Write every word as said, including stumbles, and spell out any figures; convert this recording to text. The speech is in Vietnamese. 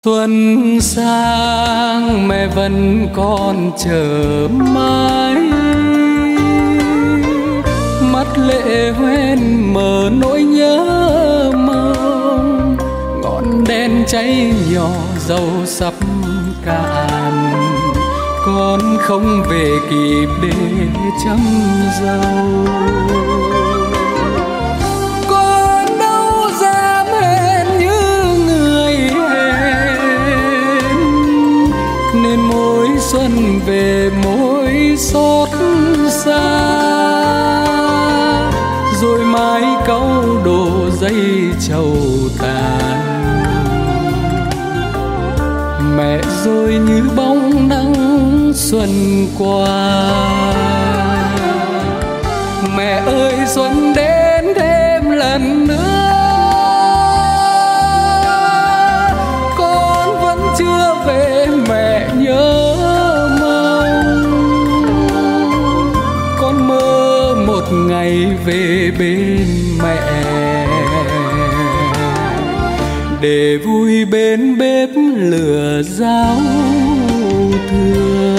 Xuân sang mẹ vẫn còn chờ mãi, mắt lệ hoen mờ nỗi nhớ mong. Ngọn đèn cháy nhỏ dầu sắp cạn, con không về kịp để chăm dâu. Con đâu dám hẹn như người hẹn, nên mỗi xuân về mỗi xót xa. Rồi mái cau đổ dây trầu tàn, mẹ rồi như bóng nắng xuân qua. Mẹ ơi xuân đến thêm lần nữa, con vẫn chưa về mẹ nhớ mong. Con mơ một ngày về bên mẹ, để vui bên bếp lửa rau thưa.